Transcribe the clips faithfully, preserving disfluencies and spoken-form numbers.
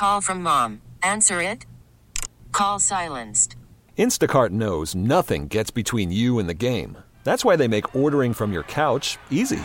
Call from mom. Answer it. Call silenced. Instacart knows nothing gets between you and the game. That's why they make ordering from your couch easy.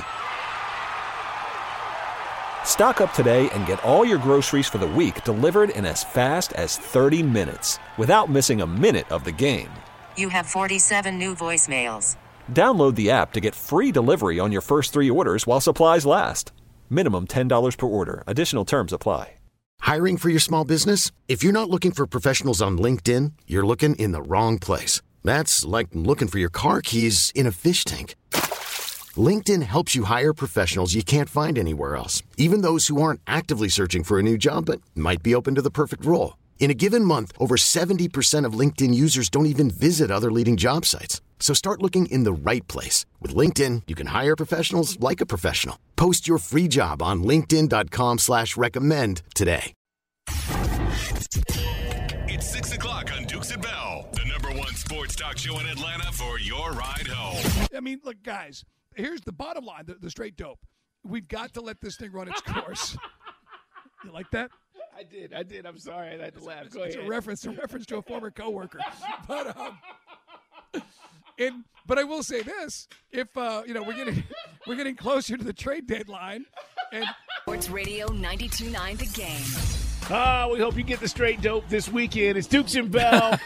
Stock up today and get all your groceries for the week delivered in as fast as thirty minutes without missing a minute of the game. You have forty-seven new voicemails. Download the app to get free delivery on your first three orders while supplies last. Minimum ten dollars per order. Additional terms apply. Hiring for your small business? If you're not looking for professionals on LinkedIn, you're looking in the wrong place. That's like looking for your car keys in a fish tank. LinkedIn helps you hire professionals you can't find anywhere else, even those who aren't actively searching for a new job but might be open to the perfect role. In a given month, over seventy percent of LinkedIn users don't even visit other leading job sites. So start looking in the right place. With LinkedIn, you can hire professionals like a professional. Post your free job on linkedin.com slash recommend today. It's six o'clock on Dukes and Bell, the number one sports talk show in Atlanta for your ride home. I mean, look, guys, here's the bottom line, the, the straight dope. We've got to let this thing run its course. You like that? I did. I did. I'm sorry. I had to laugh. It's, Go it's ahead. a reference, a reference to a former coworker. But um, and but I will say this: if uh, you know, we're getting we're getting closer to the trade deadline, and Sports Radio ninety-two point nine The Game. Uh, we hope you get the straight dope this weekend. It's Dukes and Bell.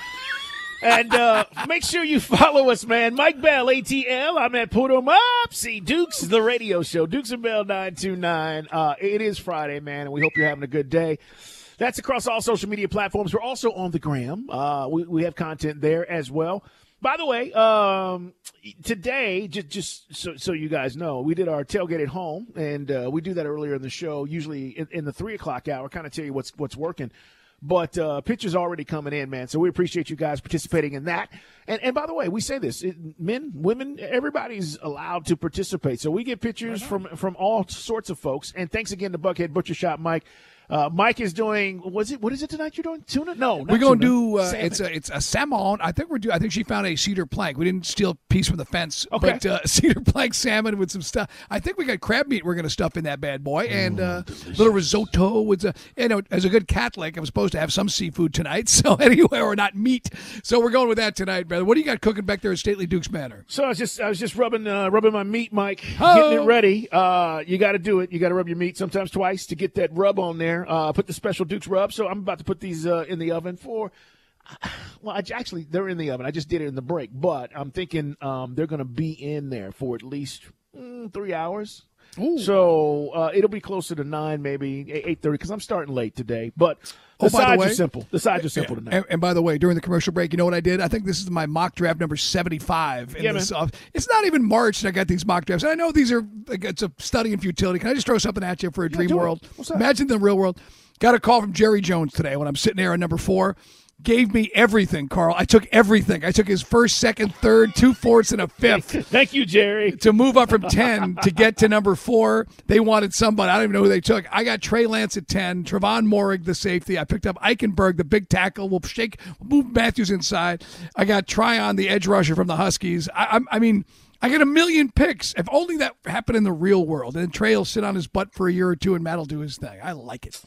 And uh, make sure you follow us, man. Mike Bell, A T L. I'm at Put 'em Up. See, Dukes, the radio show. Dukes and Bell nine two nine. Uh, it is Friday, man, and we hope you're having a good day. That's across all social media platforms. We're also on the gram. Uh, we, we have content there as well. By the way, um, today, just, just so, so you guys know, we did our tailgate at home, and uh, we do that earlier in the show, usually in, in the three o'clock hour, kind of tell you what's what's working. But uh, pictures already coming in, man. So we appreciate you guys participating in that. And and by the way, we say this: it, men, women, everybody's allowed to participate. So we get pictures from from all sorts of folks. And thanks again to Buckhead Butcher Shop, Mike. Uh, Mike is doing. Was it? What is it tonight? You're doing tuna? No, not we're going to tuna. do. Uh, Salmon. it's a it's a salmon. I think we're do. I think she found a cedar plank. We didn't steal a piece from the fence, Okay. but uh, cedar plank salmon with some stuff. I think we got crab meat. We're going to stuff in that bad boy, and uh, a little risotto. With a, you know, as a good Catholic, I'm supposed to have some seafood tonight. So anyway, or not meat. So we're going with that tonight, brother. What do you got cooking back there at Stately Dukes Manor? So I was just I was just rubbing uh, rubbing my meat, Mike, Oh. getting it ready. Uh, you got to do it. You got to rub your meat sometimes twice to get that rub on there. Uh, put the special Dukes rub. So I'm about to put these uh, in the oven for. Well, I, actually, they're in the oven. I just did it in the break, but I'm thinking um, they're going to be in there for at least mm, three hours. Ooh. So uh, it'll be closer to nine, maybe eight thirty, because I'm starting late today. But the Oh, by the sides way- are simple. The sides are simple tonight. And, and by the way, during the commercial break, you know what I did? I think this is my mock draft number seventy-five. In Yeah, this, man. uh, it's not even March, and I got these mock drafts. And I know these are, like, it's a study in futility. Can I just throw something at you for a dream do it. world? What's that? Imagine the real world. Got a call from Jerry Jones today when I'm sitting there on number four. Gave me everything, Carl. I took everything. I took his first, second, third, two fourths, and a fifth. Thank you, Jerry. To move up from ten to get to number four, they wanted somebody. I don't even know who they took. I got Trey Lance at ten, Trevon Moehrig, the safety. I picked up Eichenberg, the big tackle. We'll shake, we'll move Matthews inside. I got Tryon, the edge rusher from the Huskies. I, I, I mean, I get a million picks. If only that happened in the real world. And then Trey will sit on his butt for a year or two, and Matt will do his thing. I like it.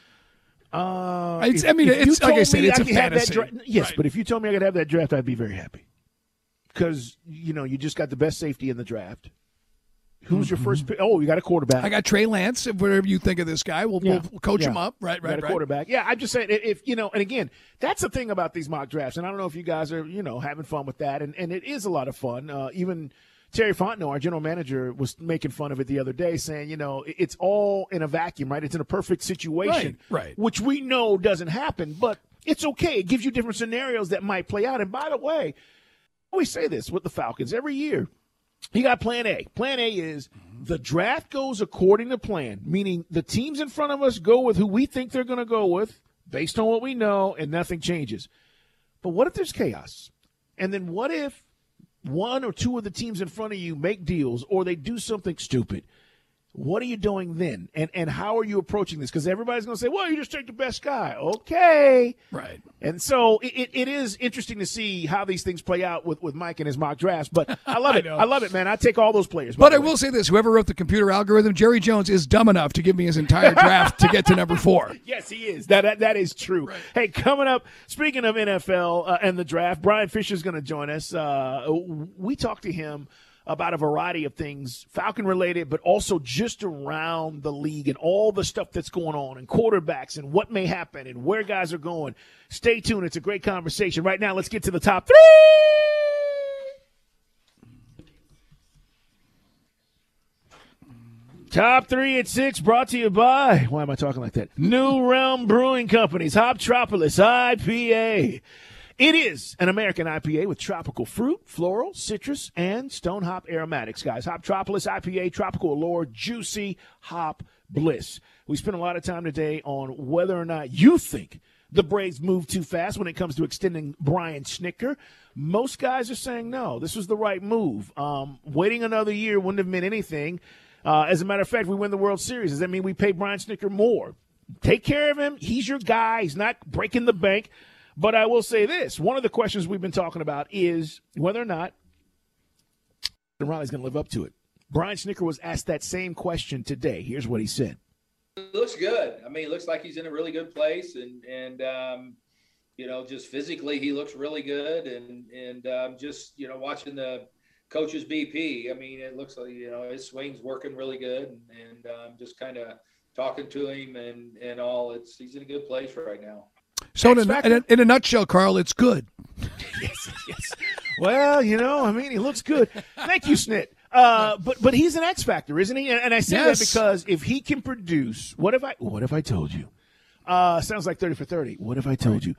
Uh, It's- if- I mean, if you it's- like I told said, me it's a could have that fantasy. dra- yes, Right. but if you told me I could have that draft, I'd be very happy. Because, you know, you just got the best safety in the draft. Who's your first pick? Oh, you got a quarterback. I got Trey Lance. Whatever you think of this guy, we'll, Yeah. we'll coach Yeah. him up. Right, You right, got a right. quarterback. Yeah, I'm just saying, if, you know, and again, that's the thing about these mock drafts, and I don't know if you guys are, you know, having fun with that, and, and it is a lot of fun. Uh, even Terry Fontenot, our general manager, was making fun of it the other day, saying, you know, it- it's all in a vacuum, right? It's in a perfect situation, Right, right. which we know doesn't happen, but it's okay. It gives you different scenarios that might play out. And by the way, I always say this with the Falcons every year. You got plan A. Plan A is the draft goes according to plan, meaning the teams in front of us go with who we think they're going to go with based on what we know, and nothing changes. But what if there's chaos? And then what if one or two of the teams in front of you make deals or they do something stupid? what are you doing then? And and how are you approaching this? Because everybody's going to say, well, you just take the best guy. Okay. Right. And so it, it is interesting to see how these things play out with, with Mike and his mock drafts. But I love it. I, I love it, man. I take all those players. But I will say this. Whoever wrote the computer algorithm, Jerry Jones, is dumb enough to give me his entire draft to get to number four. Yes, he is. That That, that is true. Right. Hey, coming up, speaking of N F L uh, and the draft, Brian Fisher's going to join us. Uh, we talked to him about a variety of things, Falcon related, but also just around the league and all the stuff that's going on and quarterbacks and what may happen and where guys are going. Stay tuned. It's a great conversation. Right now, let's get to the top three. Top three at six, brought to you by, why am I talking like that? New Realm Brewing Company's Hoptropolis I P A. It is an American I P A with tropical fruit, floral, citrus, and stone hop aromatics, guys. Hoptropolis I P A, tropical allure, juicy hop bliss. We spent a lot of time today on whether or not you think the Braves move too fast when it comes to extending Brian Snitker. Most guys are saying no, this was the right move. Um, waiting another year wouldn't have meant anything. Uh, as a matter of fact, we win the World Series. Does that mean we pay Brian Snitker more? Take care of him. He's your guy. He's not breaking the bank. But I will say this. One of the questions we've been talking about is whether or not Riley's going to live up to it. Brian Snitker was asked that same question today. Here's what he said. It looks good. I mean, it looks like he's in a really good place. And, and um, you know, just physically he looks really good. And, and um, just, you know, watching the coach's B P, I mean, it looks like, you know, his swing's working really good. And, and um, just kind of talking to him and, and all, it's he's in a good place right now. So in a, in, a, in a nutshell, Carl, it's good. Yes, yes. Well, you know, I mean, he looks good. Thank you, Snit. Uh, but but he's an X factor, isn't he? And, and I say yes. that because if he can produce, what if I what if I told you? Uh, sounds like thirty for thirty. What if I told right. you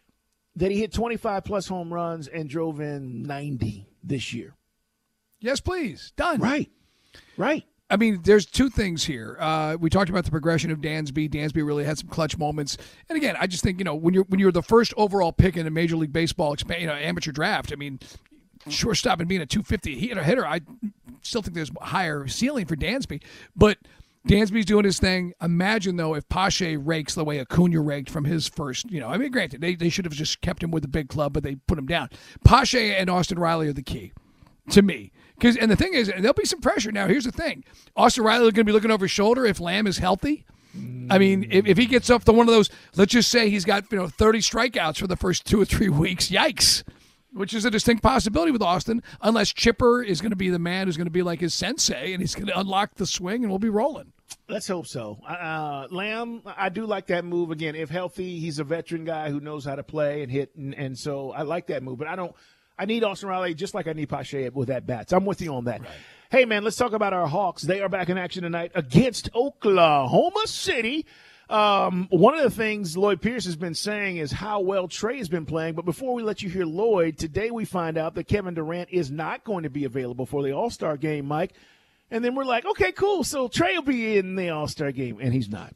that he hit twenty-five plus home runs and drove in ninety this year? Yes, please. Done. Right. Right. I mean, there's two things here. Uh, we talked about the progression of Dansby. Dansby really had some clutch moments. And again, I just think, you know, when you're when you're the first overall pick in a Major League Baseball you know, amateur draft, I mean, shortstop and being a two fifty hitter, I still think there's a higher ceiling for Dansby. But Dansby's doing his thing. Imagine, though, if Pache rakes the way Acuna raked from his first, you know, I mean, granted, they, they should have just kept him with the big club, but they put him down. Pache and Austin Riley are the key to me. Because and the thing is, there'll be some pressure. Now, here's the thing. Austin Riley is going to be looking over his shoulder if Lamb is healthy. I mean, if, if he gets up to one of those, let's just say he's got, you know, thirty strikeouts for the first two or three weeks. Yikes. Which is a distinct possibility with Austin, unless Chipper is going to be the man who's going to be like his sensei, and he's going to unlock the swing, and we'll be rolling. Let's hope so. Uh, Lamb, I do like that move. Again, if healthy, he's a veteran guy who knows how to play and hit, and, and so I like that move. But I don't – I need Austin Riley just like I need Pache with that bats. I'm with you on that. Right. Hey, man, let's talk about our Hawks. They are back in action tonight against Oklahoma City. Um, one of the things Lloyd Pierce has been saying is how well Trey has been playing. But before we let you hear Lloyd, today we find out that Kevin Durant is not going to be available for the All-Star game, Mike. And then we're like, okay, cool. So Trey will be in the All-Star game, and he's not.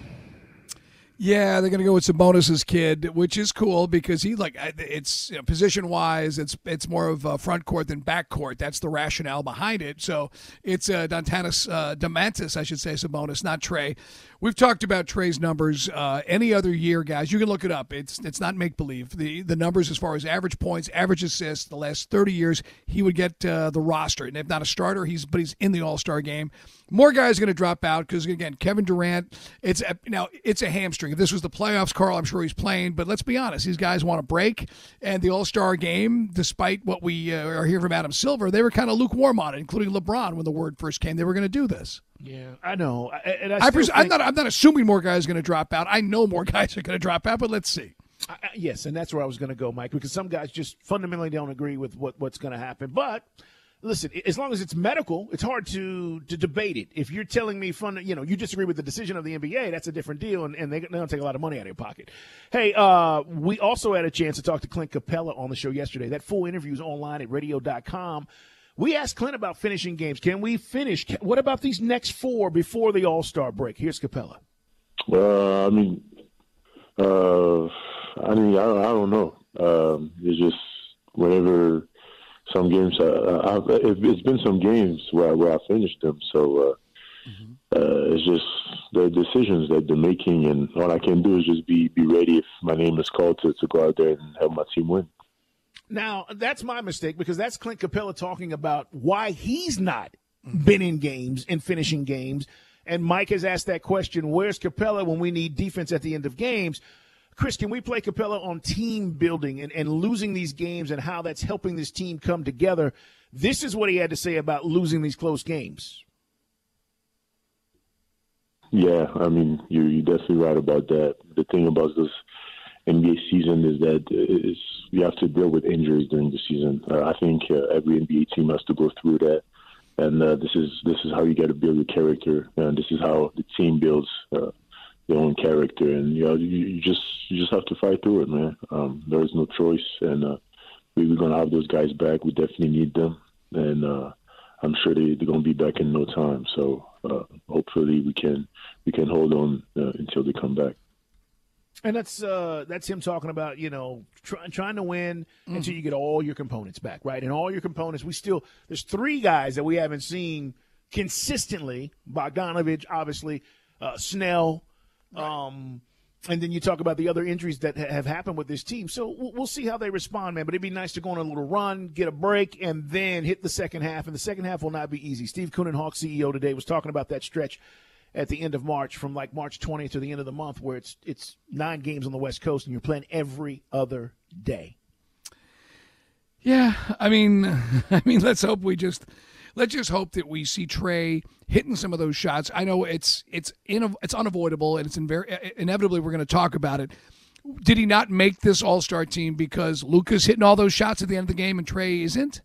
Yeah, they're going to go with Sabonis' kid, which is cool because he like it's you know, position wise, it's it's more of a front court than back court. That's the rationale behind it. So it's uh, Dantanis uh, Demantis, I should say, Sabonis, not Trey. We've talked about Trey's numbers. Uh, any other year, guys, you can look it up. It's it's not make believe. The the numbers as far as average points, average assists, the last thirty years, he would get uh, the roster, and if not a starter, he's but he's in the All-Star game. More guys are going to drop out because again, Kevin Durant. It's a, now it's a hamstring. If this was the playoffs, Carl, I'm sure he's playing. But let's be honest, these guys want a break, and the All-Star game, despite what we uh, are hearing from Adam Silver, they were kind of lukewarm on it, including LeBron when the word first came. They were going to do this. Yeah, I know. I, and I I pres- think- I'm not. I'm not assuming more guys are going to drop out. I know more guys are going to drop out, but let's see. I, yes, and that's where I was going to go, Mike, because some guys just fundamentally don't agree with what, what's going to happen. But listen, as long as it's medical, it's hard to to debate it. If you're telling me, fun, you know, you disagree with the decision of the N B A, that's a different deal, and, and they, they don't take a lot of money out of your pocket. Hey, uh, we also had a chance to talk to Clint Capella on the show yesterday. That full interview is online at radio dot com. We asked Clint about finishing games. Can we finish? What about these next four before the All-Star break? Here's Capella. Well, I mean, uh, I mean, I, I don't know. Um, it's just whenever some games, uh, I've, it's been some games where I, where I finished them. So, uh, uh, it's just the decisions that they're making, and all I can do is just be be ready if my name is called to, to go out there and help my team win. Now, that's my mistake because that's Clint Capella talking about why he's not been in games and finishing games. And Mike has asked that question, where's Capella when we need defense at the end of games? Chris, can we play Capella on team building and, and losing these games and how that's helping this team come together? This is what he had to say about losing these close games. Yeah, I mean, you're, you're definitely right about that. The thing about this N B A season is that it's, you have to deal with injuries during the season. Uh, I think uh, every N B A team has to go through that. And uh, this is this is how you got to build your character, and this is how the team builds uh, their own character. And you know, you, you just you just have to fight through it, man. Um, there is no choice, and uh, we, we're gonna have those guys back. We definitely need them, and uh, I'm sure they, they're gonna be back in no time. So uh, hopefully we can we can hold on uh, until they come back. And that's uh, that's him talking about, you know, try, trying to win mm-hmm. until you get all your components back, right? And all your components, we still – there's three guys that we haven't seen consistently. Bogdanovich, obviously, uh, Snell, right. um, and then you talk about the other injuries that ha- have happened with this team. So we'll, we'll see how they respond, man. But it'd be nice to go on a little run, get a break, and then hit the second half. And the second half will not be easy. Steve Koonin, Hawks C E O today, was talking about that stretch at the end of March, from like March twentieth to the end of the month, where it's it's nine games on the West Coast and you're playing every other day. Yeah, I mean, I mean, let's hope we just let's just hope that we see Trey hitting some of those shots. I know it's it's in, it's unavoidable and it's inver- inevitably we're going to talk about it. Did he not make this All-Star team because Luka's hitting all those shots at the end of the game and Trey isn't?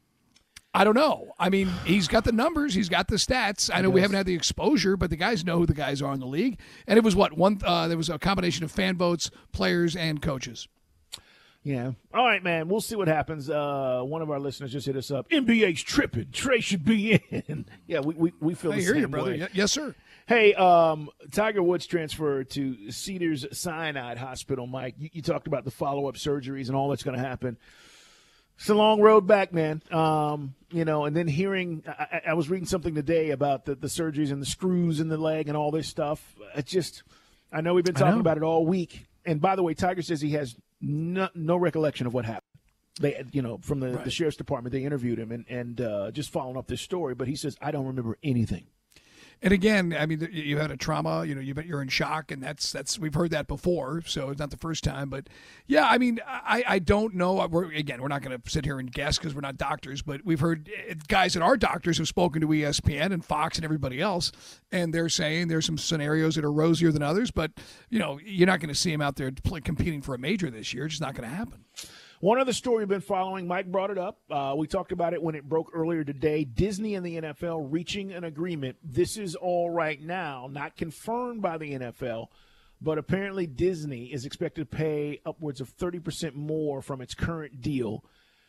I don't know. I mean, he's got the numbers. He's got the stats. I know we haven't had the exposure, but the guys know who the guys are in the league. And it was what? one. Uh, there was a combination of fan votes, players, and coaches. Yeah. All right, man. We'll see what happens. Uh, one of our listeners just hit us up. N B A's tripping. Trey should be in. Yeah, we we, we feel I the hear same you, brother. way. Y- yes, sir. Hey, um, Tiger Woods transferred to Cedars Sinai Hospital, Mike. You, you talked about the follow-up surgeries and all that's going to happen. It's a long road back, man. Um, you know, and then hearing, I, I was reading something today about the, the surgeries and the screws in the leg and all this stuff. It just, I know we've been talking about it all week. And by the way, Tiger says he has no, no recollection of what happened. They, you know, from the, right. the sheriff's department, they interviewed him and, and uh, just following up this story. But he says, I don't remember anything. And again, I mean, you had a trauma, you know, you you're in shock, and that's that's we've heard that before, so it's not the first time. But yeah, I mean, I, I don't know. We're, again, we're not going to sit here and guess because we're not doctors, but we've heard guys that are doctors have spoken to E S P N and Fox and everybody else, and they're saying there's some scenarios that are rosier than others. But you know, you're not going to see him out there play, competing for a major this year. It's just not going to happen. One other story we've been following, Mike brought it up. Uh, we talked about it when it broke earlier today. Disney and the N F L reaching an agreement. This is all right now, not confirmed by the N F L, but apparently Disney is expected to pay upwards of thirty percent more from its current deal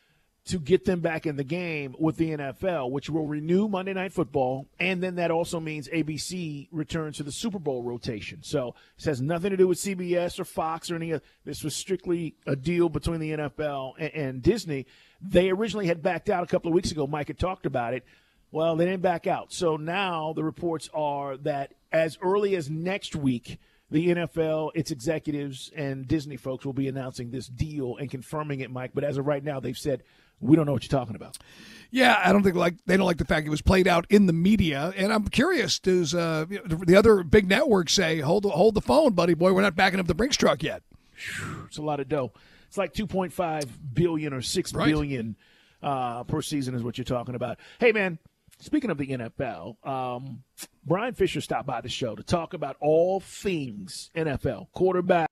to get them back in the game with the N F L, which will renew Monday Night Football, and then that also means A B C returns to the Super Bowl rotation. So this has nothing to do with C B S or Fox or any of this. Was strictly a deal between the N F L and, and Disney. They originally had backed out a couple of weeks ago. Mike had talked about it. Well, they didn't back out. So now the reports are that as early as next week, the N F L, its executives, and Disney folks will be announcing this deal and confirming it, Mike. But as of right now, they've said, we don't know what you're talking about. Yeah, I don't think like they don't like the fact it was played out in the media. And I'm curious, does uh, the other big networks say, hold, hold the phone, buddy boy, we're not backing up the Brinks truck yet? It's a lot of dough. It's like two point five billion dollars or six right. billion dollars uh, per season is what you're talking about. Hey, man. Speaking of the N F L, um, Brian Fisher stopped by the show to talk about all things N F L, quarterback.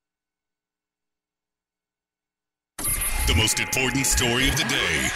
The most important story of the day.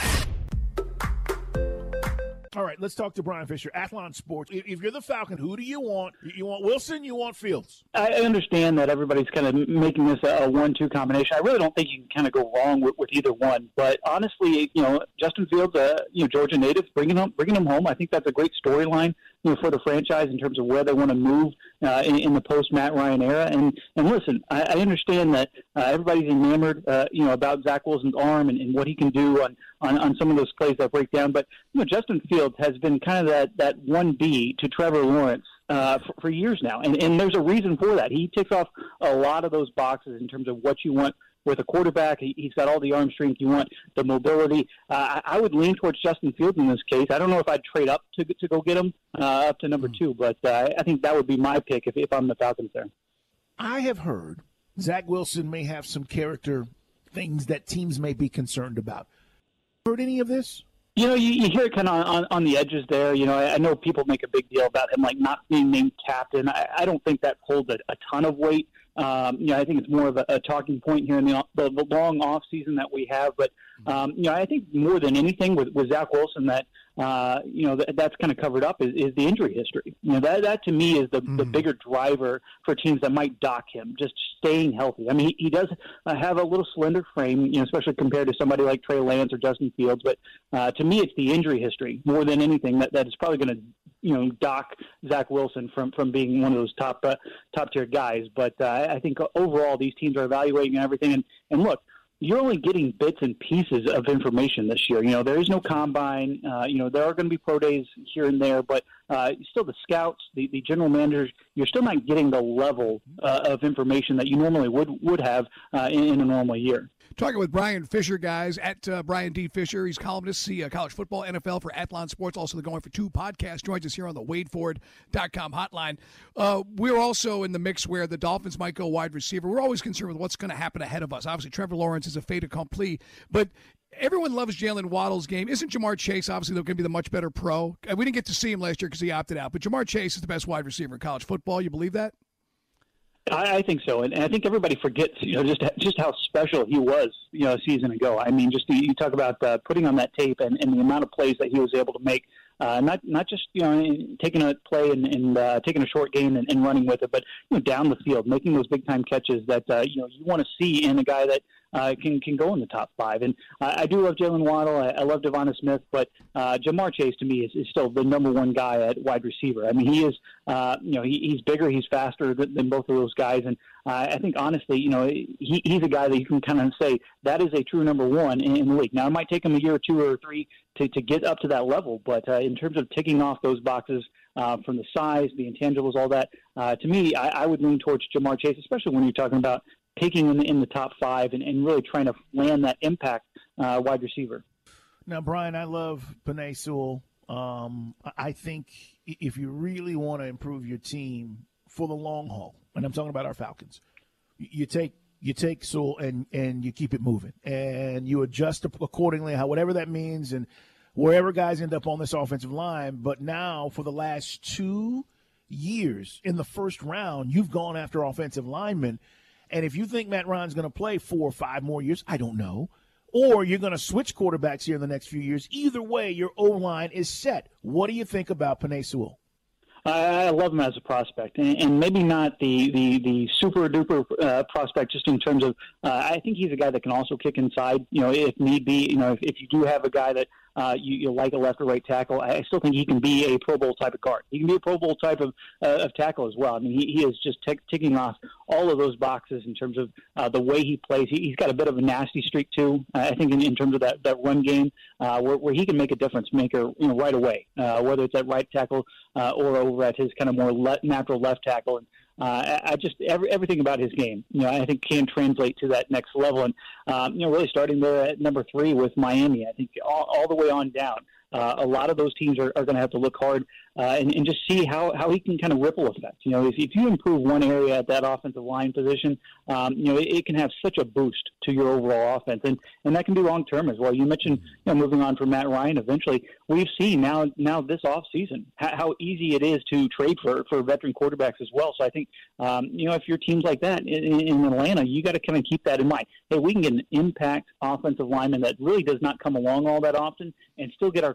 All right, let's talk to Brian Fisher, Athlon Sports. If you're the Falcon, who do you want? You want Wilson? You want Fields? I understand that everybody's kind of making this a one two combination. I really don't think you can kind of go wrong with, with either one. But honestly, you know, Justin Fields, uh, you know, Georgia native, bringing him bringing him home. I think that's a great storyline you know, for the franchise in terms of where they want to move uh, in, in the post-Matt Ryan era. And, and listen, I, I understand that uh, everybody's enamored, uh, you know, about Zach Wilson's arm and, and what he can do on, on, on some of those plays that break down. But, you know, Justin Fields has been kind of that, that one B to Trevor Lawrence Uh, for, for years now, and, and there's a reason for that. He ticks off a lot of those boxes in terms of what you want with a quarterback. He, he's got all the arm strength you want, the mobility. Uh, I, I would lean towards Justin Fields in this case. I don't know if I'd trade up to to go get him uh, up to number two, but uh, I think that would be my pick if, if I'm the Falcons there. I have heard Zach Wilson may have some character things that teams may be concerned about. Heard any of this? You know, you, you hear it kind of on, on the edges there. You know, I, I know people make a big deal about him, like, not being named captain. I, I don't think that holds a, a ton of weight. Um, you know, I think it's more of a, a talking point here in the, the, the long off season that we have. But, um, you know, I think more than anything with, with Zach Wilson that, uh, you know, that, that's kind of covered up is, is the injury history. You know, that, that to me is the, mm. the bigger driver for teams that might dock him, just staying healthy. I mean, he, he does uh, have a little slender frame, you know, especially compared to somebody like Trey Lance or Justin Fields. But uh, to me, it's the injury history more than anything that, that is probably going to, you know, dock Zach Wilson from, from being one of those top uh, top tier guys. But uh, I think overall these teams are evaluating everything. And, and look, you're only getting bits and pieces of information this year. You know, there is no combine. Uh, you know, there are going to be pro days here and there, but uh, still the scouts, the, the general managers, you're still not getting the level uh, of information that you normally would would have uh, in, in a normal year. Talking with Brian Fisher, guys, at uh, Brian D. Fisher. He's columnist, see uh, college football, N F L for Athlon Sports, also the Going for Two podcast. Joins us here on the Wade Ford dot com hotline. Uh, we're also in the mix where the Dolphins might go wide receiver. We're always concerned with what's going to happen ahead of us. Obviously, Trevor Lawrence is a fait accompli, but everyone loves Jalen Waddle's game. Isn't Jamar Chase obviously going to be the much better pro? We didn't get to see him last year because he opted out, but Jamar Chase is the best wide receiver in college football. You believe that? I, I think so, and, and I think everybody forgets, you know, just just how special he was, you know, a season ago. I mean, just you talk about uh, putting on that tape and, and the amount of plays that he was able to make. Uh, not not just you know taking a play and, and uh, taking a short game and, and running with it, but you know down the field, making those big time catches that uh, you know you want to see in a guy that uh, can can go in the top five. And uh, I do love Jalen Waddle. I, I love Devonta Smith, but uh, Jamar Chase to me is, is still the number one guy at wide receiver. I mean, he is uh, you know he, he's bigger, he's faster than, than both of those guys, and uh, I think honestly, you know, he, he's a guy that you can kind of say that is a true number one in, in the league. Now it might take him a year or two or three to, to get up to that level, but uh, in terms of ticking off those boxes uh, from the size, the intangibles, all that, uh, to me, I, I would lean towards Jamar Chase, especially when you're talking about picking in the, in the top five and, and really trying to land that impact uh, wide receiver. Now, Brian, I love Penei Sewell. Um, I think if you really want to improve your team for the long haul, and I'm talking about our Falcons, you take you take Sewell and, and you keep it moving, and you adjust accordingly, how whatever that means, and wherever guys end up on this offensive line. But now, for the last two years in the first round, you've gone after offensive linemen. And if you think Matt Ryan's going to play four or five more years, I don't know, or you're going to switch quarterbacks here in the next few years, either way, your O-line is set. What do you think about Penei Sewell? I love him as a prospect, and maybe not the the, the super duper uh, prospect just in terms of. Uh, I think he's a guy that can also kick inside, you know, if need be. You know, if, if you do have a guy that uh, you, you like a left or right tackle, I still think he can be a Pro Bowl type of guard. He can be a Pro Bowl type of uh, of tackle as well. I mean, he, he is just t- ticking off all of those boxes in terms of uh, the way he plays. He, he's got a bit of a nasty streak too. Uh, I think in, in terms of that, that run game, uh, where, where he can make a difference maker, you know, right away, uh, whether it's at right tackle uh, or over at his kind of more le- natural left tackle. And uh, I just every, everything about his game, you know, I think can translate to that next level. And um, you know, really starting there at number three with Miami, I think all, all the way on down. Uh, a lot of those teams are, are going to have to look hard uh, and, and just see how, how he can kind of ripple effect. You know, if, if you improve one area at that offensive line position, um, you know, it, it can have such a boost to your overall offense, and, and that can be long term as well. You mentioned, you know, moving on from Matt Ryan. Eventually, we've seen now now this off season how, how easy it is to trade for, for veteran quarterbacks as well. So I think, um, you know, if you're teams like that in, in Atlanta, you got to kind of keep that in mind. Hey, we can get an impact offensive lineman that really does not come along all that often, and still get our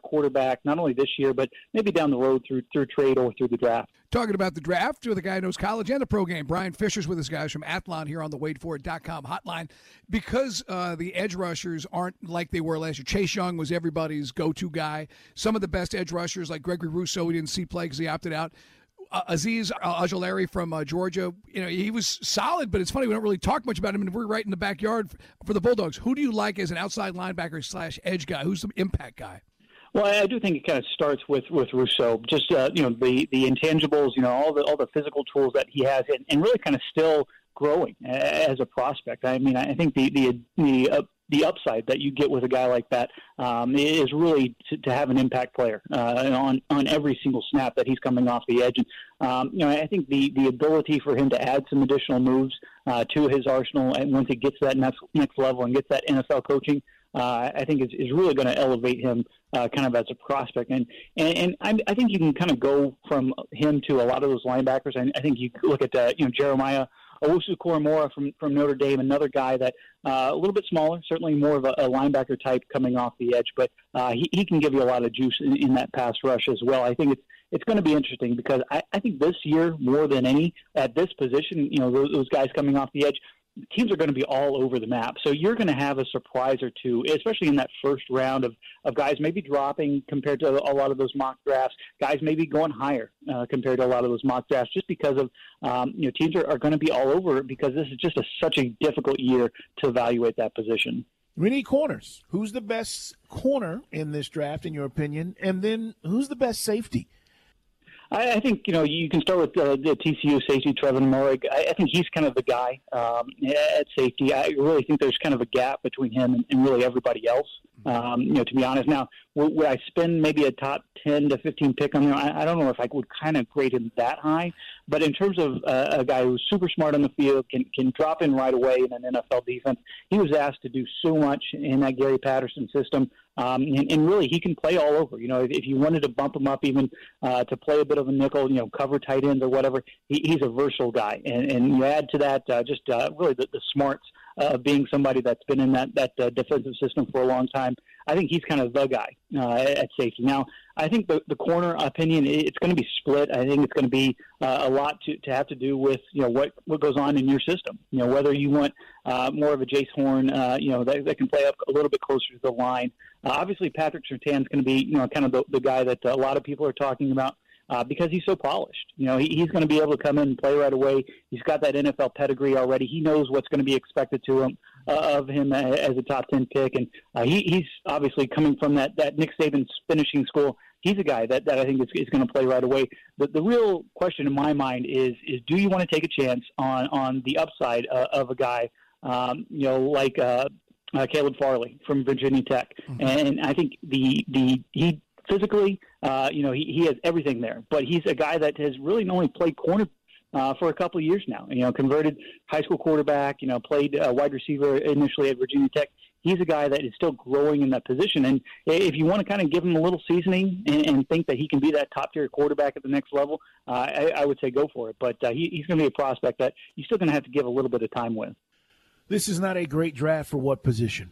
quarterback, not only this year, but maybe down the road through through trade or through the draft. Talking about the draft with a guy who knows college and the pro game, Brian Fisher's with us, guys, from Athlon here on the wait for it dot com hotline. Because uh, the edge rushers aren't like they were last year. Chase Young was everybody's go-to guy. Some of the best edge rushers, like Gregory Rousseau, we didn't see play because he opted out. Uh, Aziz uh, Ojulari from uh, Georgia, you know, he was solid, but it's funny, we don't really talk much about him, and we're right in the backyard for, for the Bulldogs. Who do you like as an outside linebacker slash edge guy? Who's the impact guy? Well, I do think it kind of starts with, with Rousseau. Just uh, you know, the, the intangibles, you know, all the all the physical tools that he has, and, and really kind of still growing as a prospect. I mean, I think the the the, uh, the upside that you get with a guy like that um, is really to, to have an impact player uh, on on every single snap that he's coming off the edge. And um, you know, I think the the ability for him to add some additional moves uh, to his arsenal, and once he gets to that next next level and gets that N F L coaching, Uh, I think is, is really going to elevate him uh, kind of as a prospect. And and, and I, I think you can kind of go from him to a lot of those linebackers. I, I think you look at uh, you know Jeremiah Owusu-Koramoah from, from Notre Dame, another guy that uh, a little bit smaller, certainly more of a, a linebacker type coming off the edge, but uh, he, he can give you a lot of juice in, in that pass rush as well. I think it's it's going to be interesting because I, I think this year, more than any, at this position, you know, those, those guys coming off the edge, teams are going to be all over the map. So you're going to have a surprise or two, especially in that first round of, of guys maybe dropping compared to a lot of those mock drafts, guys maybe going higher uh, compared to a lot of those mock drafts, just because of, um, you know, teams are, are going to be all over it because this is just a, such a difficult year to evaluate that position. We need corners. Who's the best corner in this draft, in your opinion? And then who's the best safety? I, I think, you know, you can start with uh, the T C U safety, Trevin Moehrig. I, I think he's kind of the guy um, at safety. I really think there's kind of a gap between him and, and really everybody else, um, you know, to be honest. Now, would, would I spend maybe a top ten to fifteen pick on him? I, I don't know if I would kind of grade him that high. But in terms of uh, a guy who's super smart on the field, can can drop in right away in an N F L defense, he was asked to do so much in that Gary Patterson system. Um, and, and really, he can play all over. You know, if, if you wanted to bump him up even uh, to play a bit of a nickel, you know, cover tight ends or whatever, he, he's a versatile guy. And, and you add to that uh, just uh, really the, the smarts of uh, being somebody that's been in that, that uh, defensive system for a long time. I think he's kind of the guy uh, at safety. Now, I think the, the corner opinion, it's going to be split. I think it's going to be uh, a lot to, to have to do with, you know, what, what goes on in your system. You know, whether you want uh, more of a Jace Horn, uh, you know, that, that can play up a little bit closer to the line. Uh, obviously, Patrick Surtain's going to be, you know, kind of the, the guy that a lot of people are talking about uh, because he's so polished. You know, he, he's going to be able to come in and play right away. He's got that N F L pedigree already. He knows what's going to be expected to him. Uh, of him as a top ten pick, and uh, he, he's obviously coming from that, that Nick Saban finishing school. He's a guy that, that I think is, is going to play right away. But the real question in my mind is is do you want to take a chance on on the upside uh, of a guy, um, you know, like uh, uh, Caleb Farley from Virginia Tech, mm-hmm. and I think the the he physically, uh, you know, he, he has everything there, but he's a guy that has really only played corner. Uh, for a couple of years now, you know, converted high school quarterback, you know, played uh, wide receiver initially at Virginia Tech. He's a guy that is still growing in that position. And if you want to kind of give him a little seasoning and, and think that he can be that top-tier quarterback at the next level, uh, I, I would say go for it. But uh, he, he's going to be a prospect that you're still going to have to give a little bit of time with. This is not a great draft for what position?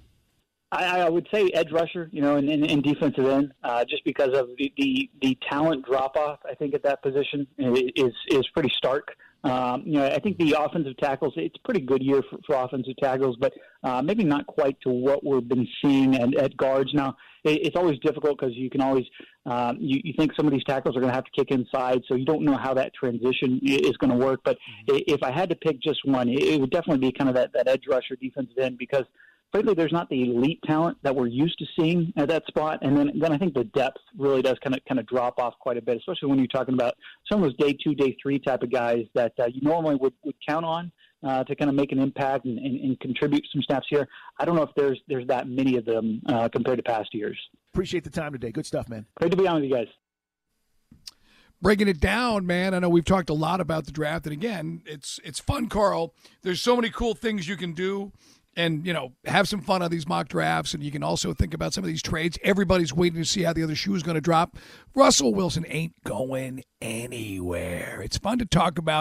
I, I would say edge rusher, you know, and, and, and defensive end, uh, just because of the, the, the talent drop-off, I think, at that position is is pretty stark. Um, you know, I think the offensive tackles, it's a pretty good year for, for offensive tackles, but uh, maybe not quite to what we've been seeing at, at guards. Now, it, it's always difficult because you can always, um, you, you think some of these tackles are going to have to kick inside, so you don't know how that transition is going to work. But if I had to pick just one, it would definitely be kind of that, that edge rusher defensive end because frankly, there's not the elite talent that we're used to seeing at that spot, and then then I think the depth really does kind of kind of drop off quite a bit, especially when you're talking about some of those day two, day three type of guys that uh, you normally would, would count on uh, to kind of make an impact and, and, and contribute some snaps here. I don't know if there's there's that many of them uh, compared to past years. Appreciate the time today. Good stuff, man. Great to be on with you guys. Breaking it down, man. I know we've talked a lot about the draft, and again, it's it's fun, Carl. There's so many cool things you can do. And, you know, have some fun on these mock drafts, and you can also think about some of these trades. Everybody's waiting to see how the other shoe is going to drop. Russell Wilson ain't going anywhere. It's fun to talk about.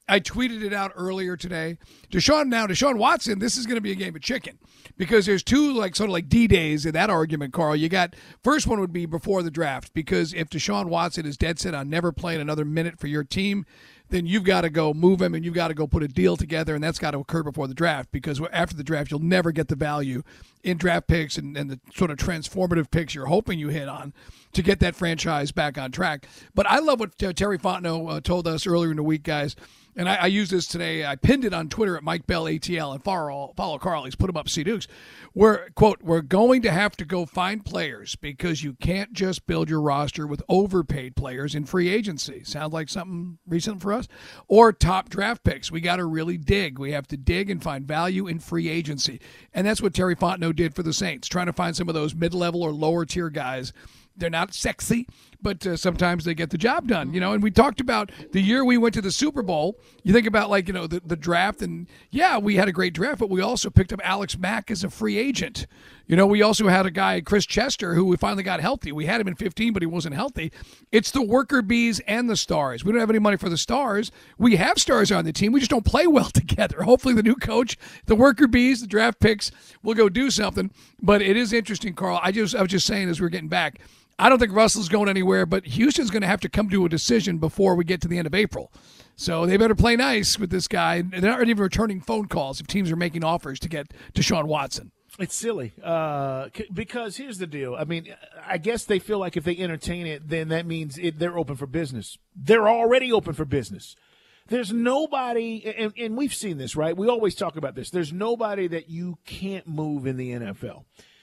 I tweeted it out earlier today. Deshaun now, Deshaun Watson, this is going to be a game of chicken because there's two like sort of like D-days in that argument, Carl. You got first one would be before the draft because if Deshaun Watson is dead set on never playing another minute for your team, then you've got to go move him and you've got to go put a deal together, and that's got to occur before the draft because after the draft you'll never get the value in draft picks and, and the sort of transformative picks you're hoping you hit on to get that franchise back on track. But I love what uh, Terry Fontenot uh, told us earlier in the week, guys. And I, I used this today. I pinned it on Twitter at Mike Bell A T L and follow, follow Carl. He's put him up C Dukes. We're, quote, we're going to have to go find players because you can't just build your roster with overpaid players in free agency. Sounds like something recent for us? Or top draft picks. We got to really dig. We have to dig and find value in free agency. And that's what Terry Fontenot did for the Saints, trying to find some of those mid-level or lower-tier guys. They're not sexy, but uh, sometimes they get the job done, you know. And we talked about the year we went to the Super Bowl. You think about, like, you know, the, the draft, and, yeah, we had a great draft, but we also picked up Alex Mack as a free agent. You know, we also had a guy, Chris Chester, who we finally got healthy. We had him in fifteen, but he wasn't healthy. It's the worker bees and the stars. We don't have any money for the stars. We have stars on the team. We just don't play well together. Hopefully the new coach, the worker bees, the draft picks will go do something. But it is interesting, Carl. I just I was just saying as we we're getting back, I don't think Russell's going anywhere, but Houston's going to have to come to a decision before we get to the end of April. So they better play nice with this guy. They're not even returning phone calls if teams are making offers to get Deshaun Watson. It's silly uh, because here's the deal. I mean, I guess they feel like if they entertain it, then that means it, they're open for business. They're already open for business. There's nobody, and, and we've seen this, right? We always talk about this. There's nobody that you can't move in the N F L.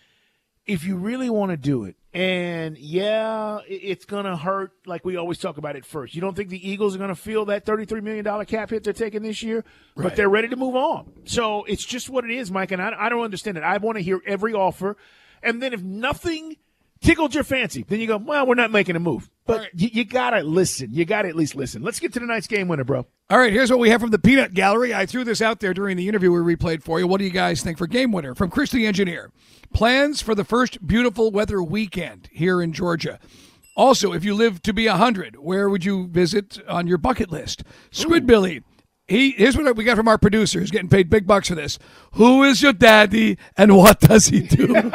If you really want to do it, and, yeah, it's going to hurt like we always talk about it first. You don't think the Eagles are going to feel that thirty-three million dollars cap hit they're taking this year? Right. But they're ready to move on. So it's just what it is, Mike, and I, I don't understand it. I want to hear every offer. And then if nothing tickled your fancy, then you go, well, we're not making a move. But right. you, you got to listen. You got to at least listen. Let's get to tonight's game winner, bro. All right, here's what we have from the Peanut Gallery. I threw this out there during the interview we replayed for you. What do you guys think for game winner? From Chris the Engineer. Plans for the first beautiful weather weekend here in Georgia. Also, if you live to be one hundred, where would you visit on your bucket list? Squidbilly. He, here's what we got from our producer who's getting paid big bucks for this. Who is your daddy and what does he do?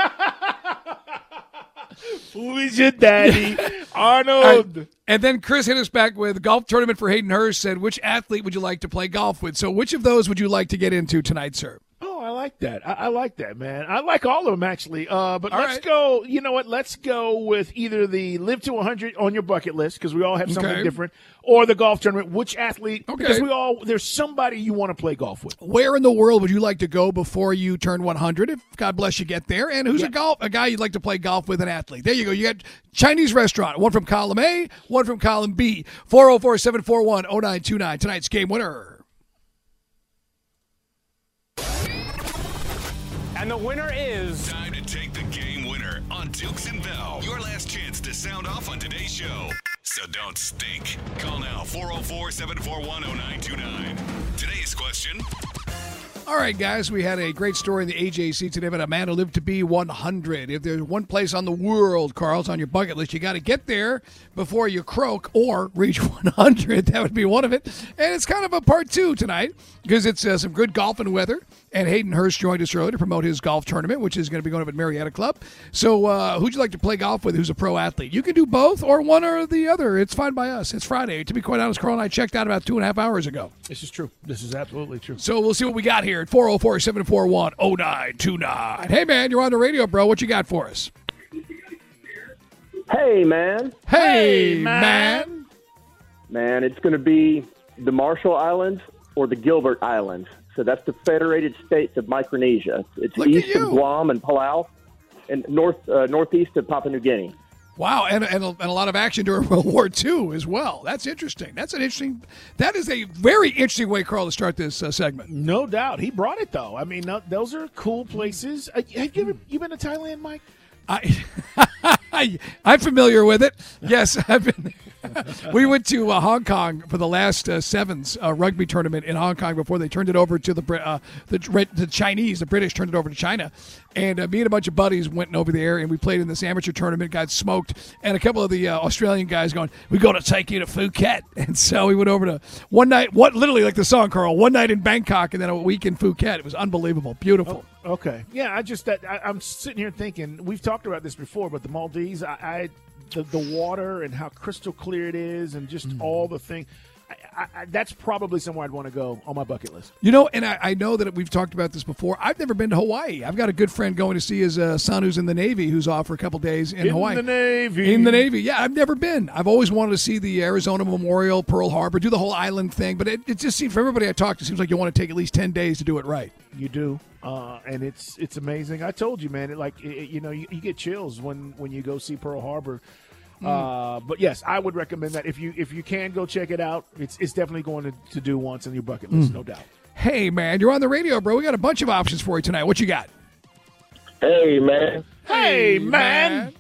Who is your daddy? Arnold. Right. And then Chris hit us back with golf tournament for Hayden Hurst, said, which athlete would you like to play golf with? So which of those would you like to get into tonight, sir? Oh, I like that. I, I like that, man. I like all of them, actually. Uh, but all let's right. go, you know what? Let's go with either the live to one hundred on your bucket list, because we all have something okay. different, or the golf tournament. Which athlete? Okay. Because we all, there's somebody you want to play golf with. Where in the world would you like to go before you turn one hundred? If God bless you get there. And who's yeah. a golf a guy you'd like to play golf with, an athlete? There you go. You got Chinese restaurant, one from column A, one from column B. four oh four, seven four one, oh nine two nine. Tonight's game winner. And the winner is... Time to take the game winner on Dukes and Bell. Your last chance to sound off on today's show. So don't stink. Call now, four oh four, seven four one, oh nine two nine. Today's question... All right, guys, we had a great story in the A J C today about a man who lived to be one hundred. If there's one place on the world, Carl's on your bucket list, you got to get there before you croak or reach one hundred. That would be one of it. And it's kind of a part two tonight because it's uh, some good golfing weather. And Hayden Hurst joined us earlier to promote his golf tournament, which is going to be going up at Marietta Club. So uh, who'd you like to play golf with who's a pro athlete? You can do both or one or the other. It's fine by us. It's Friday. To be quite honest, Carl and I checked out about two and a half hours ago. This is true. This is absolutely true. So we'll see what we got here at four oh four, seven four one, oh nine two nine. Hey, man, you're on the radio, bro. What you got for us? Hey, man. Hey, hey man. man. Man, it's going to be the Marshall Islands or the Gilbert Islands. So that's the Federated States of Micronesia. It's Look east of Guam and Palau and north uh, northeast of Papua New Guinea. Wow, and, and, a, and a lot of action during World War Two as well. That's interesting. That's an interesting – that is a very interesting way, Carl, to start this uh, segment. No doubt. He brought it, though. I mean, no, those are cool places. Uh, have you ever you been to Thailand, Mike? I I, I'm familiar with it. Yes, I've been. We went to uh, Hong Kong for the last uh, sevens uh, rugby tournament in Hong Kong before they turned it over to the uh, the, the Chinese. The British turned it over to China. And uh, me and a bunch of buddies went over there, and we played in this amateur tournament, got smoked. And a couple of the uh, Australian guys going, we're going to take you to Phuket. And so we went over to one night, what literally like the song, Carl, one night in Bangkok and then a week in Phuket. It was unbelievable. Beautiful. Oh, okay. Yeah, I just, that I, I'm sitting here thinking, we've talked about this before, but the Maldives, I, I the, the water and how crystal clear it is and just mm. all the things. I, I, that's probably somewhere I'd want to go on my bucket list. You know, and I, I know that we've talked about this before. I've never been to Hawaii. I've got a good friend going to see his uh, son who's in the Navy, who's off for a couple days in, in Hawaii. In the Navy. In the Navy. Yeah, I've never been. I've always wanted to see the Arizona Memorial, Pearl Harbor, do the whole island thing. But it, it just seems, for everybody I talk to, it seems like you want to take at least ten days to do it right. You do. Uh, and it's it's amazing. I told you, man, it, like, it, you know, you, you get chills when, when you go see Pearl Harbor. Uh, but yes, I would recommend that if you if you can go check it out. It's it's definitely going to, to do once on your bucket list, mm. no doubt. Hey man, you're on the radio, bro. We got a bunch of options for you tonight. What you got? Hey man. Hey man.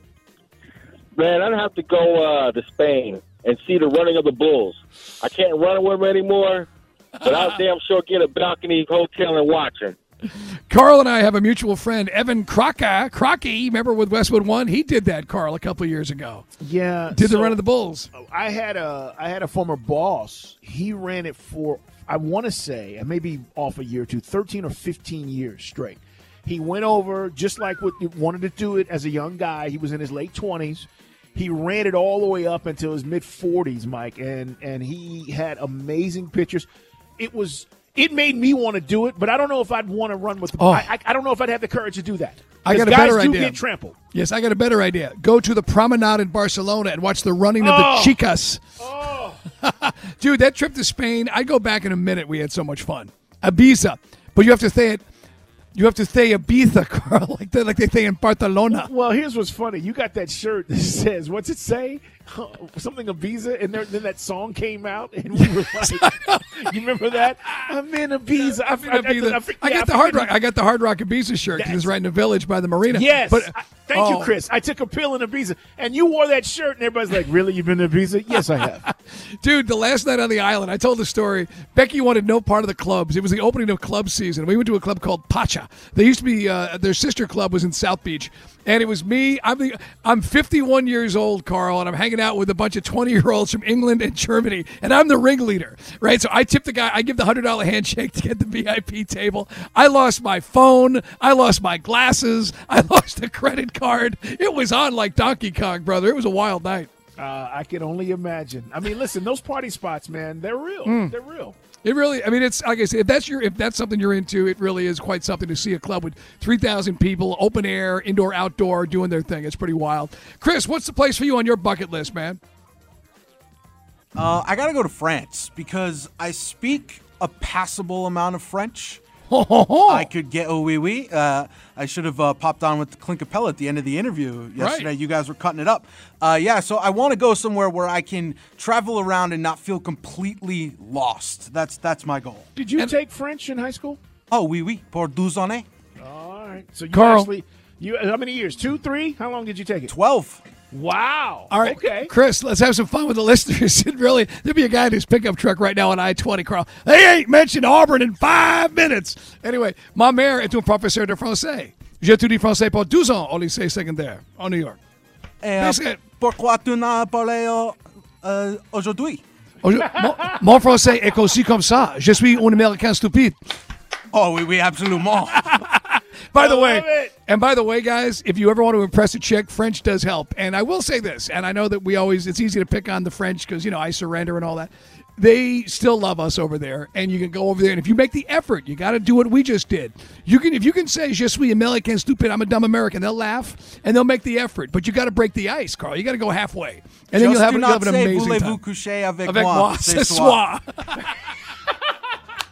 Man, I'd have to go uh, to Spain and see the running of the bulls. I can't run with them anymore, but I'll damn sure get a balcony hotel and watch them. Carl and I have a mutual friend, Evan Croca, Crocky, remember with Westwood One? He did that, Carl, a couple of years ago. Yeah. Did so the run of the bulls. I had a I had a former boss. He ran it for, I want to say, maybe off a year or two, thirteen or fifteen years straight. He went over just like what he wanted to do it as a young guy. He was in his late twenties. He ran it all the way up until his mid-forties, Mike, and, and he had amazing pictures. It was... It made me want to do it, but I don't know if I'd want to run with the oh. I, I, I don't know if I'd have the courage to do that. I got a guys better do idea. Get trampled. Yes, I got a better idea. Go to the Promenade in Barcelona and watch the running of oh. the Chicas. Oh. Dude, that trip to Spain, I'd go back in a minute. We had so much fun. Ibiza. But you have to say it. You have to say Ibiza, Carl, like they, like they say in Barcelona. Well, here's what's funny. You got that shirt that says, what's it say? Something Ibiza, and there, then that song came out, and we were like, you remember that? I'm in Ibiza. I, I'm in Ibiza. I, I, I, I, I got the Hard Rock. I got the Hard Rock Ibiza shirt because it's right in the village by the marina. Yes. But, I, thank oh. you, Chris. I took a pill in Ibiza, and you wore that shirt, and everybody's like, really? You've been to Ibiza? Yes, I have. Dude, the last night on the island, I told the story. Becky wanted no part of the clubs. It was the opening of club season. We went to a club called Pacha. They used to be, uh, their sister club was in South Beach. And it was me. I'm the, I'm fifty-one years old, Carl, and I'm hanging out with a bunch of twenty-year-olds from England and Germany, and I'm the ringleader, right? So I tip the guy. I give the one hundred dollars handshake to get the V I P table. I lost my phone. I lost my glasses. I lost a credit card. It was on like Donkey Kong, brother. It was a wild night. Uh, I can only imagine. I mean, listen, those party spots, man, they're real. Mm. They're real. It really, I mean, it's like I said, if that's your, if that's something you're into, it really is quite something to see a club with three thousand people, open air, indoor, outdoor, doing their thing. It's pretty wild. Chris, what's the place for you on your bucket list, man? Uh, I got to go to France because I speak a passable amount of French. I could get oh oui oui. Uh, I should have uh, popped on with the Clinkapella at the end of the interview yesterday. Right. You guys were cutting it up. Uh, yeah, so I want to go somewhere where I can travel around and not feel completely lost. That's that's my goal. Did you and, take French in high school? Oh oui oui, pour douze années. All right. So you Carl, actually, you how many years? Two, three? How long did you take it? Twelve. Wow. All right, okay. Chris, let's have some fun with the listeners. It really, there'll be a guy in his pickup truck right now on I twenty, Carl. They ain't mentioned Auburn in five minutes. Anyway, ma mère est un professeur de français. J'ai étudié français pour douze ans au lycée secondaire en New York. Et uh, pourquoi tu n'as parlé uh, aujourd'hui? Mon, mon français est aussi comme ça. Je suis un Américain stupide. Oh, oui, oui, absolument. By the way, and by the way, guys, if you ever want to impress a chick, French does help. And I will say this, and I know that we always, it's easy to pick on the French because, you know, I surrender and all that. They still love us over there, and you can go over there, and if you make the effort, you got to do what we just did. You can, if you can say, je suis American, stupid, I'm a dumb American, they'll laugh, and they'll make the effort. But you got to break the ice, Carl. You got to go halfway. And just then you'll have, do you'll not have an say, amazing voulez-vous time. coucher avec, avec moi, moi, ce soir.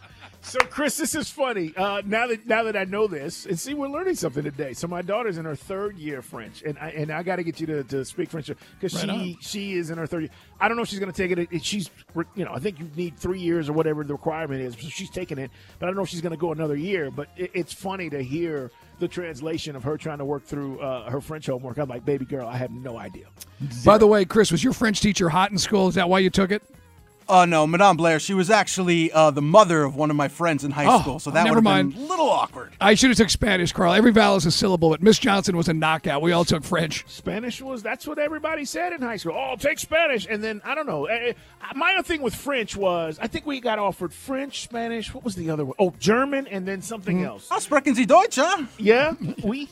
So, Chris, this is funny. Uh, now that now that I know this, and see, we're learning something today. So, my daughter's in her third year of French, and I and I got to get you to, to speak French because Right she on. she is in her third year. I don't know if she's going to take it. It- She's, you know, I think you need three years or whatever the requirement is. So she's taking it, but I don't know if she's going to go another year. But it, it's funny to hear the translation of her trying to work through uh, her French homework. I'm like, baby girl, I have no idea. By the way, Chris, was your French teacher hot in school? Is that why you took it? Oh, no, Madame Blair. She was actually uh, the mother of one of my friends in high Oh, school, so that never would have mind. been a little awkward. I should have took Spanish, Carl. Every vowel is a syllable, but Miss Johnson was a knockout. We all took French. Spanish was, that's what everybody said in high school. Oh, take Spanish. And then, I don't know. eh, eh, My other thing with French was, I think we got offered French, Spanish. What was the other one? Oh, German, and then something else. Ah, sprechen Sie Deutsch, huh? Yeah, we.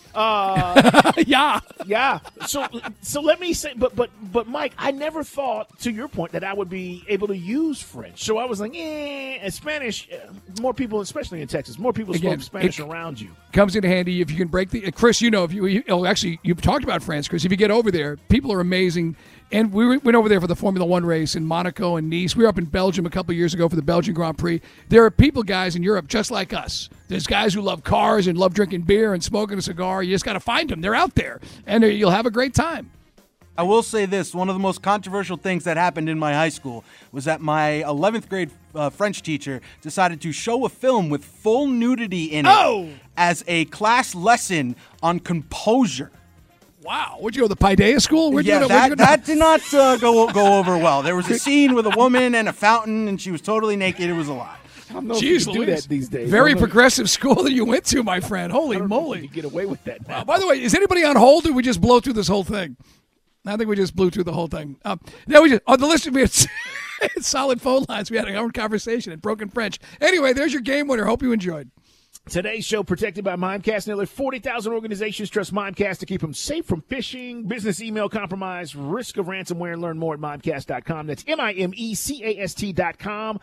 Uh, yeah, yeah. So, so let me say, but, but, but, Mike, I never thought, to your point, that I would be able to use French. So I was like, eh, and Spanish. eh, More people, especially in Texas, more people Again, spoke Spanish it- around you. Comes in handy if you can break the. uh, Chris, you know, if you, you oh, actually, you've talked about France, Chris. If you get over there, people are amazing. And we went over there for the Formula One race in Monaco and Nice. We were up in Belgium a couple of years ago for the Belgian Grand Prix. There are people, guys, in Europe just like us. There's guys who love cars and love drinking beer and smoking a cigar. You just got to find them. They're out there, and they're- you'll have a great time. I will say this. One of the most controversial things that happened in my high school was that my eleventh grade uh, French teacher decided to show a film with full nudity in it Oh! as a class lesson on composure. Wow. Where'd you go, the Paideia School? Where'd yeah, you go? Where'd that, you go? that did not uh, go go over well. There was a scene with a woman and a fountain, and she was totally naked. It was a lot. I don't know if you Jeez can do Louise. that these days. Very I don't know- progressive school that you went to, my friend. Holy I don't know if moly. you can get away with that now. Uh, by the way, is anybody on hold, or we just blow through this whole thing? I think we just blew through the whole thing. Um, now we just on the list we had solid phone lines. We had our own conversation in broken French. Anyway, there's your game winner. Hope you enjoyed. Today's show protected by Mimecast. Nearly forty thousand organizations trust Mimecast to keep them safe from phishing, business email compromise, risk of ransomware. Learn more at mimecast dot com. That's M I M E C A S T dot com.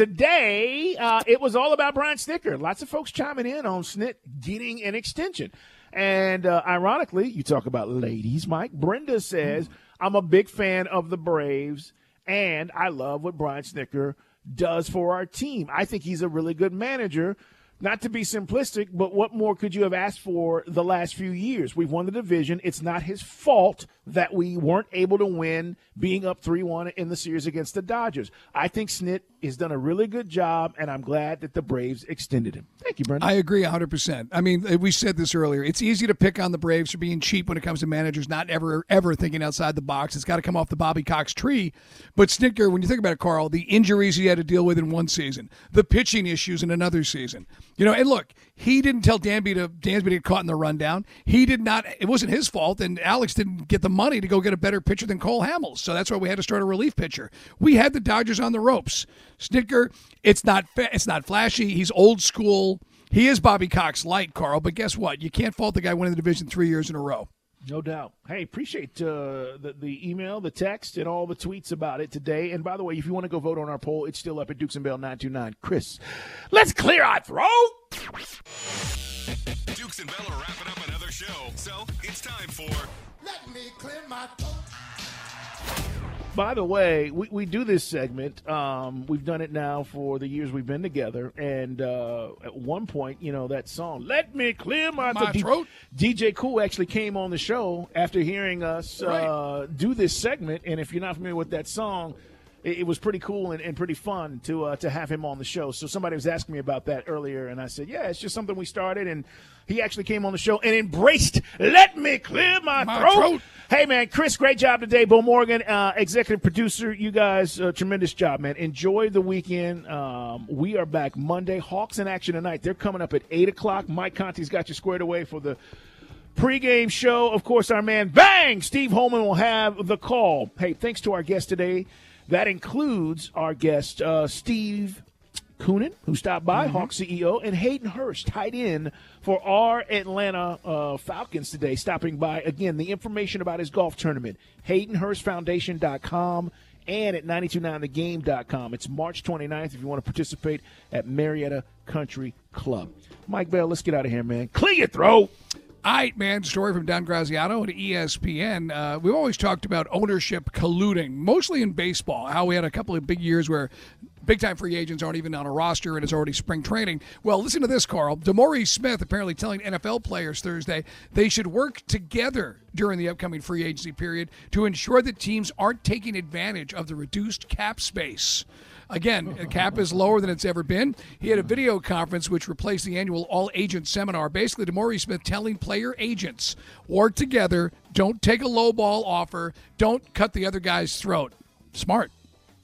Today, uh, it was all about Brian Snitker. Lots of folks chiming in on Snit getting an extension. And uh, ironically, you talk about ladies, Mike. Brenda says, I'm a big fan of the Braves, and I love what Brian Snitker does for our team. I think he's a really good manager. Not to be simplistic, but what more could you have asked for the last few years? We've won the division. It's not his fault that we weren't able to win being up three one in the series against the Dodgers. I think Snit has done a really good job, and I'm glad that the Braves extended him. Thank you, Brendan. I agree one hundred percent. I mean, we said this earlier. It's easy to pick on the Braves for being cheap when it comes to managers, not ever, ever thinking outside the box. It's got to come off the Bobby Cox tree. But Snitker, when you think about it, Carl, the injuries he had to deal with in one season, the pitching issues in another season. You know, and look, he didn't tell Danby to Dansby to get caught in the rundown. He did not. It wasn't his fault, and Alex didn't get the money to go get a better pitcher than Cole Hamels. So that's why we had to start a relief pitcher. We had the Dodgers on the ropes. Snitker, it's not fa- it's not flashy. He's old school. He is Bobby Cox light, Carl. But guess what? You can't fault the guy winning the division three years in a row. No doubt. Hey, appreciate uh, the, the email, the text, and all the tweets about it today. And by the way, if you want to go vote on our poll, it's still up at Dukes and Bell nine two nine. Chris, let's clear our throat. Dukes and Bell are wrapping up another show, so it's time for Let me clear my throat. By the way, we, we do this segment. Um, we've done it now for the years we've been together. And uh, at one point, you know, that song, Let Me Clear My, My D- Throat. D J Cool actually came on the show after hearing us Right. uh, do this segment. And if you're not familiar with that song, it, it was pretty cool and, and pretty fun to uh, to have him on the show. So somebody was asking me about that earlier, and I said, yeah, it's just something we started. And he actually came on the show and embraced Let Me Clear My, My throat. throat. Hey, man, Chris, great job today. Bo Morgan, uh, executive producer. You guys, uh, tremendous job, man. Enjoy the weekend. Um, we are back Monday. Hawks in action tonight. They're coming up at eight o'clock. Mike Conti's got you squared away for the pregame show. Of course, our man, Bang, Steve Holman will have the call. Hey, thanks to our guest today. That includes our guest, uh, Steve Koonin, who stopped by, Mm-hmm. Hawks C E O, and Hayden Hurst, tied in for our Atlanta uh, Falcons today, stopping by. Again, the information about his golf tournament, hayden hurst foundation dot com and at nine two nine the game dot com. It's March twenty-ninth if you want to participate at Marietta Country Club. Mike Bell, let's get out of here, man. Clear your throat. All right, man. Story from Don Graziano at E S P N. Uh, we've always talked about ownership colluding, mostly in baseball, how we had a couple of big years where big-time free agents aren't even on a roster and it's already spring training. Well, listen to this, Carl. DeMaurice Smith apparently telling N F L players Thursday they should work together during the upcoming free agency period to ensure that teams aren't taking advantage of the reduced cap space. Again, the cap is lower than it's ever been. He had a video conference which replaced the annual all-agent seminar. Basically, DeMaurice Smith telling player agents, work together, don't take a low-ball offer, don't cut the other guy's throat. Smart.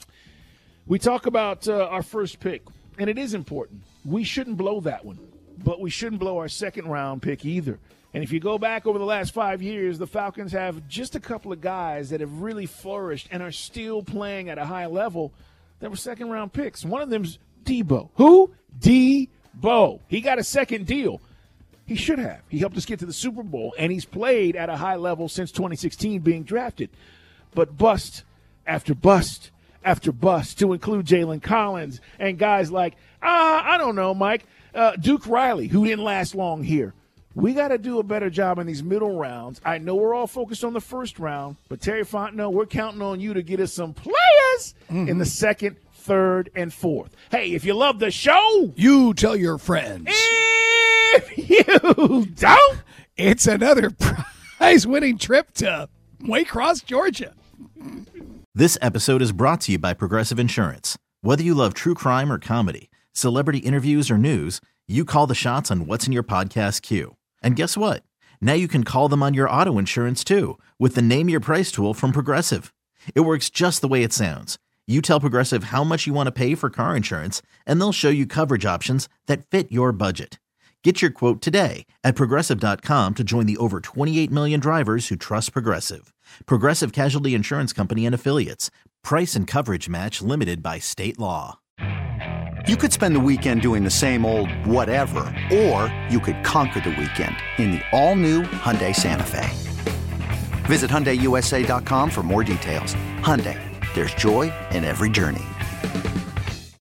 We talk about uh, our first pick, and it is important. We shouldn't blow that one, but we shouldn't blow our second-round pick either. And if you go back over the last five years, the Falcons have just a couple of guys that have really flourished and are still playing at a high level that were second-round picks. One of them's Debo. Who? Debo. He got a second deal. He should have. He helped us get to the Super Bowl, and he's played at a high level since twenty sixteen being drafted. But bust after bust after bust, to include Jalen Collins and guys like, ah, I don't know, Mike, uh, Duke Riley, who didn't last long here. We got to do a better job in these middle rounds. I know we're all focused on the first round, but Terry Fontenot, we're counting on you to get us some players mm-hmm. in the second, third, and fourth. Hey, if you love the show, you tell your friends. If you don't, it's another prize-winning trip to Waycross, Georgia. This episode is brought to you by Progressive Insurance. Whether you love true crime or comedy, celebrity interviews or news, you call the shots on what's in your podcast queue. And guess what? Now you can call them on your auto insurance too with the Name Your Price tool from Progressive. It works just the way it sounds. You tell Progressive how much you want to pay for car insurance, and they'll show you coverage options that fit your budget. Get your quote today at Progressive dot com to join the over twenty-eight million drivers who trust Progressive. Progressive Casualty Insurance Company and Affiliates. Price and coverage match limited by state law. You could spend the weekend doing the same old whatever, or you could conquer the weekend in the all-new Hyundai Santa Fe. Visit Hyundai U S A dot com for more details. Hyundai, there's joy in every journey.